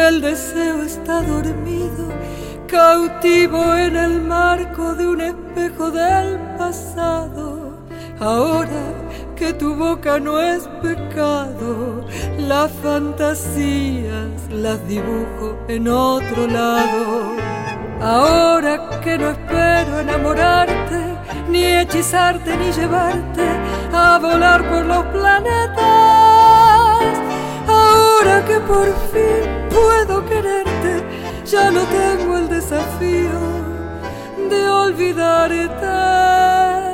que el deseo está dormido, cautivo en el marco de un espejo del pasado. Ahora que tu boca no es pecado, las fantasías las dibujo en otro lado. Ahora que no espero enamorarte, ni hechizarte, ni llevarte a volar por los planetas. Ahora que por fin puedo quererte, ya no tengo el desafío de olvidarte.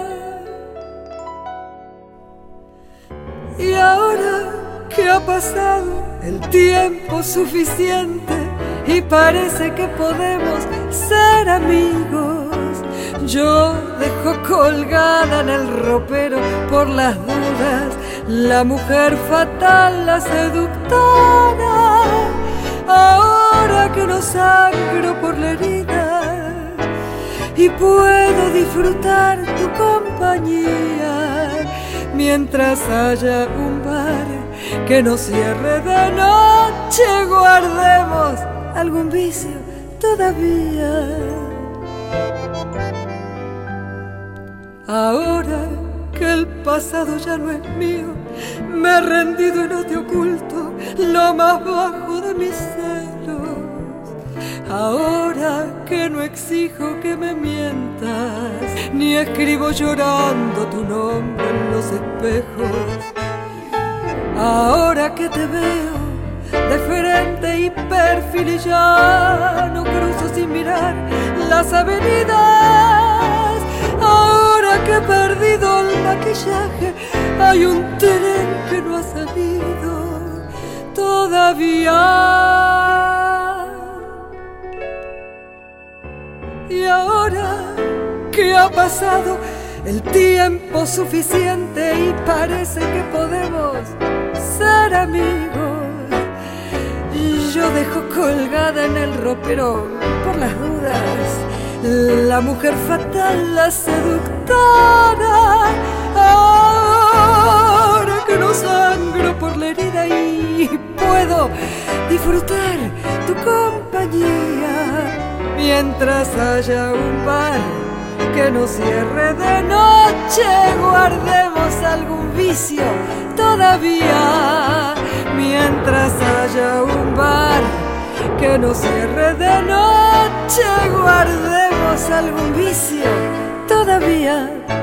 Y ahora que ha pasado el tiempo suficiente y parece que podemos ser amigos, yo dejo colgada en el ropero por las dudas la mujer fatal, la seductora. Ahora que no sangro por la herida y puedo disfrutar tu compañía, mientras haya un bar que no cierre de noche, guardemos algún vicio todavía. Ahora que el pasado ya no es mío, me he rendido y no te oculto lo más bajo de mis celos. Ahora que no exijo que me mientas, ni escribo llorando tu nombre en los espejos. Ahora que te veo de frente y perfil y ya no cruzo sin mirar las avenidas. Ahora que he perdido el maquillaje, hay un tren que no ha salido todavía. Y ahora que ha pasado el tiempo suficiente y parece que podemos ser amigos, yo dejo colgada en el ropero por las dudas la mujer fatal, la seductora. Ahora que no sangro por la herida y puedo disfrutar tu compañía, mientras haya un bar que no cierre de noche, guardemos algún vicio todavía. Mientras haya un bar que no cierre de noche, guardemos algún vicio todavía.